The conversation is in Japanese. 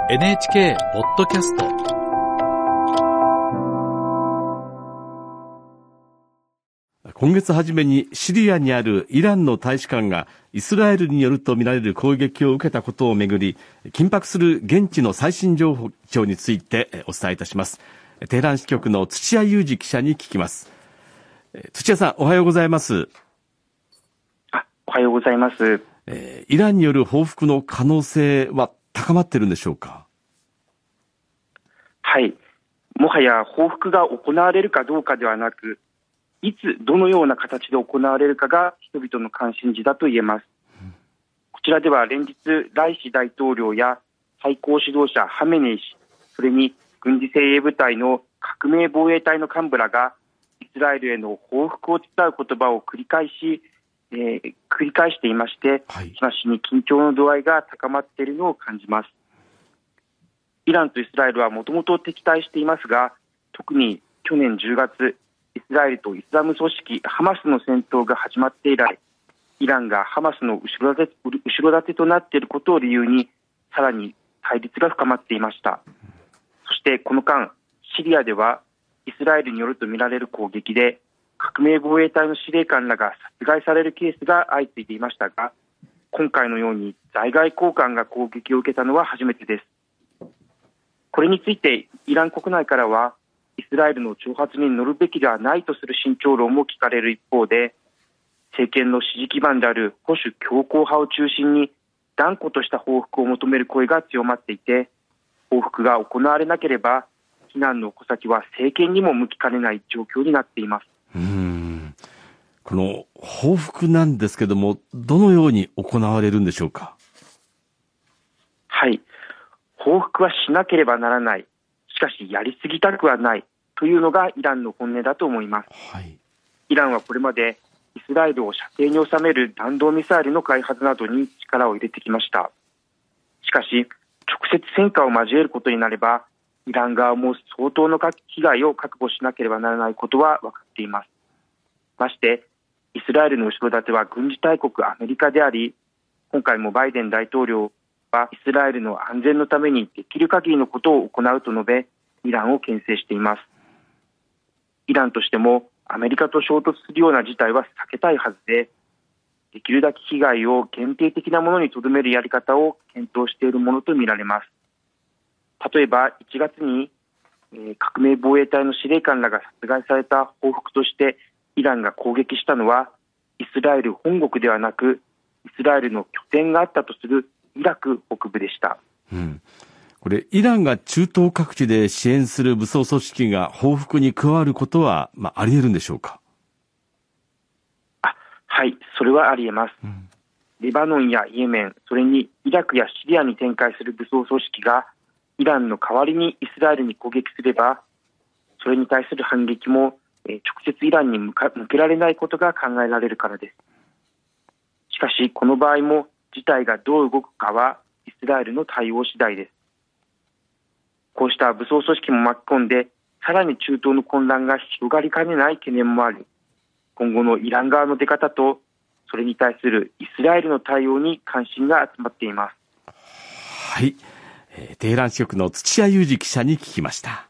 NHK ポッドキャスト。 今月初めにシリアにあるイランの大使館がイスラエルによるとみられる攻撃を受けたことをめぐり、緊迫する現地の最新情報についてお伝えいたします。テヘラン支局の土屋裕二記者に聞きます。土屋さん、おはようございます。 おはようございます。 イランによる報復の可能性は高まっているんでしょうか？ はい。もはや報復が行われるかどうかではなく、いつどのような形で行われるかが人々の関心事だと言えます。こちらでは連日ライシ大統領や最高指導者ハメネイ師、それに軍事精鋭部隊の革命防衛隊の幹部らがイスラエルへの報復を伝う言葉を繰り返していまして、日増しに緊張の度合いが高まっているのを感じます。イランとイスラエルはもともと敵対していますが、特に去年10月、イスラエルとイスラム組織ハマスの戦闘が始まって以来、イランがハマスの後ろ盾となっていることを理由に、さらに対立が深まっていました。そしてこの間、シリアではイスラエルによるとみられる攻撃で、革命防衛隊の司令官らが殺害されるケースが相次いでいましたが、今回のように在外公館が攻撃を受けたのは初めてです。これについてイラン国内からは、イスラエルの挑発に乗るべきではないとする慎重論も聞かれる一方で、政権の支持基盤である保守強硬派を中心に断固とした報復を求める声が強まっていて、報復が行われなければ非難の矛先は政権にも向きかねない状況になっています。 この報復なんですけども、どのように行われるんでしょうか？ はい、報復はしなければならない、しかしやりすぎたくはないというのがイランの本音だと思います。イランはこれまでイスラエルを射程に収める弾道ミサイルの開発などに力を入れてきました。しかし直接戦火を交えることになれば、イラン側も相当の被害を覚悟しなければならないことは分かっています。ましてイスラエルの後ろ盾は軍事大国アメリカであり、今回もバイデン大統領はイスラエルの安全のためにできる限りのことを行うと述べ、イランを牽制しています。イランとしてもアメリカと衝突するような事態は避けたいはずで、できるだけ被害を限定的なものにとどめるやり方を検討しているものとみられます。例えば1月に革命防衛隊の司令官らが殺害された報復としてイランが攻撃したのは、イスラエル本国ではなくイスラエルの拠点があったとするイラク北部でした。 これイランが中東各地で支援する武装組織が報復に加わることは、あり得るんでしょうか？ はい、それはあり得ます。レバノンやイエメン、それにイラクやシリアに展開する武装組織がイランの代わりにイスラエルに攻撃すれば、それに対する反撃も直接イランに向けられないことが考えられるからです。しかしこの場合も事態がどう動くかはイスラエルの対応次第です。こうした武装組織も巻き込んで、さらに中東の混乱が広がりかねない懸念もあり、今後のイラン側の出方とそれに対するイスラエルの対応に関心が集まっています。 はい、テヘラン支局の土屋裕二記者に聞きました。